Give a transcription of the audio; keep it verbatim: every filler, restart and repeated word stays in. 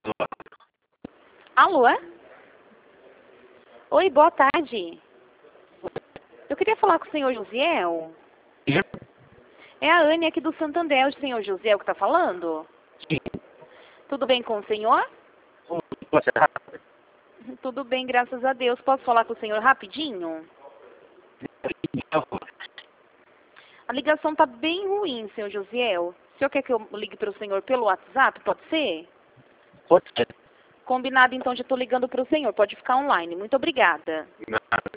Alô? Oi, boa tarde. Eu queria falar com o senhor Josiel. É a Anne aqui do Santander, é o senhor Josiel que está falando? Sim. Tudo bem com o senhor? Tudo bem, graças a Deus. Posso falar com o senhor rapidinho? A ligação está bem ruim, senhor Josiel. O senhor quer que eu ligue para o senhor pelo WhatsApp? Pode ser? Pode ser. Combinado, então, já estou ligando para o senhor. Pode ficar online. Muito obrigada. Nada.